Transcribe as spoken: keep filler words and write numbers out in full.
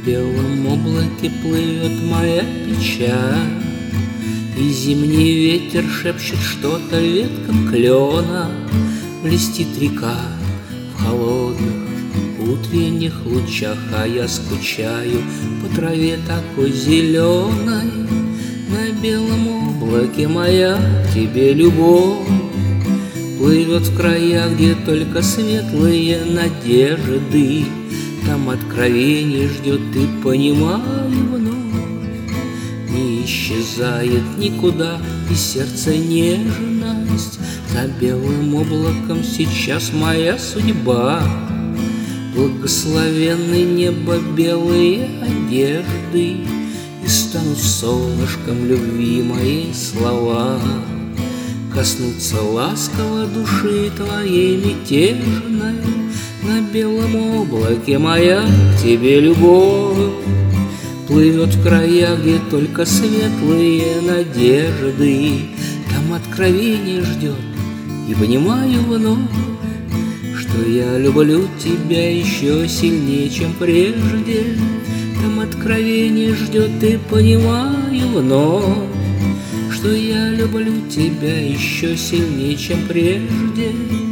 белом облаке плывет моя печаль, и зимний ветер шепчет что-то веткам клена. Блестит река в холодных утренних лучах, а я скучаю по траве такой зеленой. На белом облаке моя к тебе любовь плывет в края, где только светлые надежды. Там откровение ждет, ты понимаю, вновь не исчезает никуда и сердце нежность. За белым облаком сейчас моя судьба, благословенны небо белые одежды, и станут солнышком любви моей слова. Коснуться ласково души твоей мятежной. На белом облаке моя к тебе любовь плывет в края, где только светлые надежды. Там откровение ждет, и понимаю вновь, что я люблю тебя еще сильнее, чем прежде. Там откровение ждет, и понимаю вновь, что я люблю тебя еще сильнее, чем прежде.